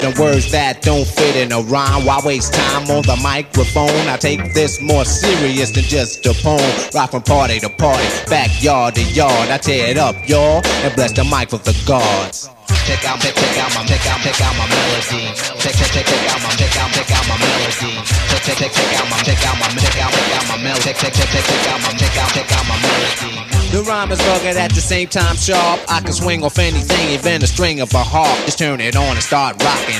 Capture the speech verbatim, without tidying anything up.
The words that don't fit in a rhyme. Why waste time on the microphone? I take this more serious than just a poem. Rock from party to party, backyard to yard. I tear it up, y'all, and bless the mic with the gods. Check out, check, check out my, check out, check out my melody. Check, check, check, check out my, check out, check out my melody. Check, check, check, check out my, check out my, check out, check out my melody. Check, check, check, check, check out my, check out, check out my melody. The rhyme is rugged at the same time sharp. I can swing off anything, even a string of a harp. Just turn it on and start rocking.